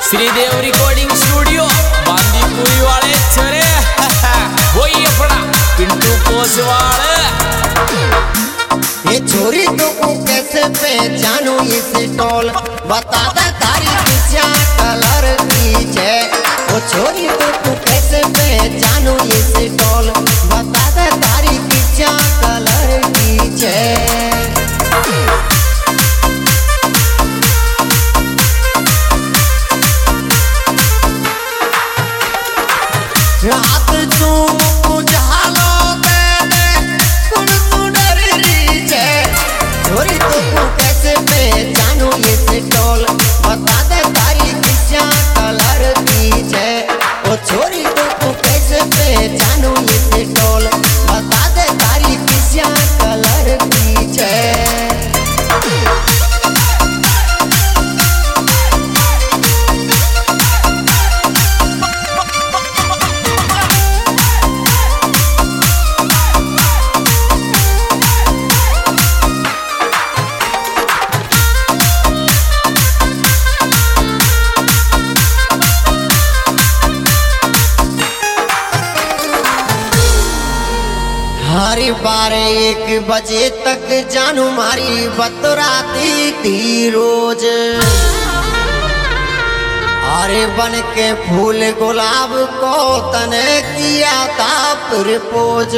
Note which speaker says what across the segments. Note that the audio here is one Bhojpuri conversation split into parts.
Speaker 1: श्रीदेव रिकॉर्डिंग स्टूडियो बांदीपुरी वाले छरे वही अपना पिंटू पोसवाल।
Speaker 2: ये छोरी तो को कैसे पहचानू इस टोल बता दे तारी क्या कलर की है। वो छोरी तो को कैसे पहचानू इस टोल बता दे तारी क्या कलर की है। रात तू उजालो दे दे कुन तू डर रही है। छोरी तो को कैसे पहचानू इस टोल बता दे तारी क्या कलर की है। ओ छोरी तो को कैसे पहचानू इस टोल बता दे तारी क्या कलर की है। हरी बारे 1 बजे तक जानू मारी बतराती थी रोज। अरे बन के फूल गुलाब को तने किया था प्रपोज।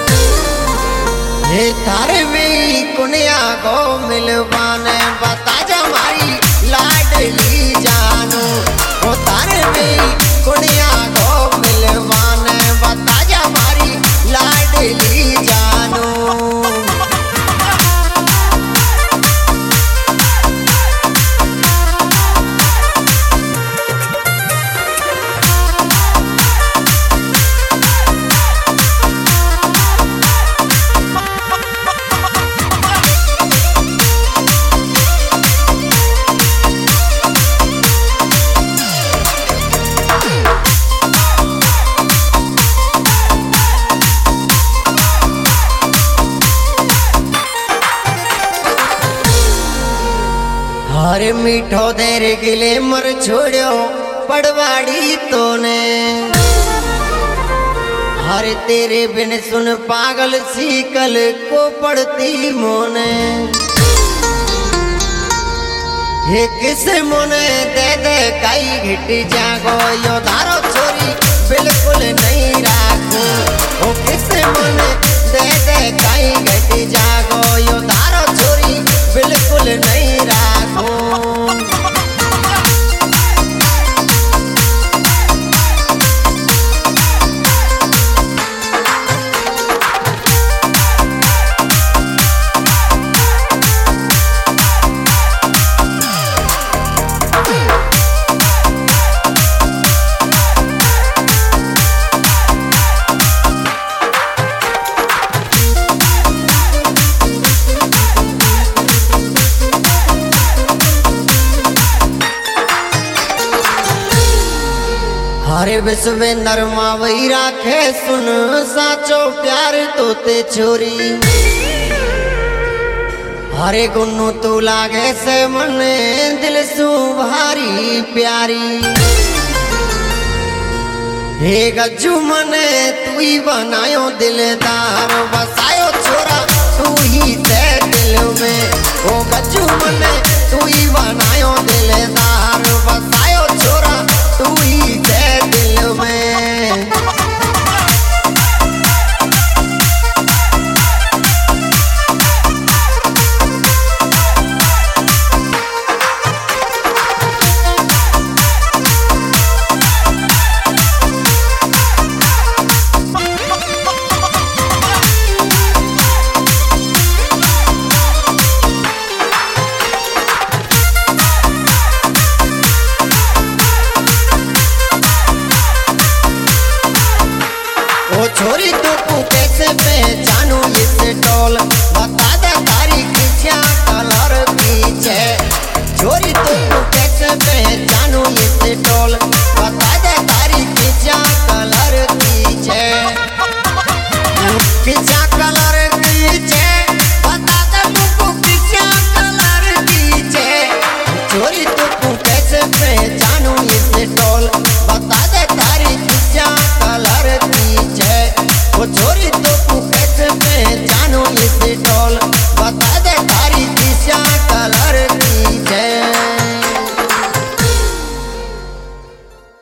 Speaker 2: हे तारे में कुनिया को मिलवाने बता जा मारी लाडली जानू। वो तारे में कुनिया को मिलवाने बता जा मारी लाडली जानू। अरे मीठो देर गिले मर छोड़ो पड़वाड़ी तो ने। हरे तेरे बिन सुन पागल सी कल को पड़ती मोने। हे किस मोने दे दे कई घिट जागो यो धारो छोरी बिल्कुल नहीं राखो। ओ किस मोने दे दे कई घिट जागो यो धारो छोरी बिल्कुल नहीं राखो। हरे विश्व नरमा वही राखे सुन साचो प्यार तोते छोरी। हरे गुन्नू तू लागे से मने दिल सु भारी प्यारी। हे गज्जू मने तू ही बनायो दिलदार बसायो छोरा तू ही से दिल में। ओ गज्जू मने तू ही बनायो दिलदार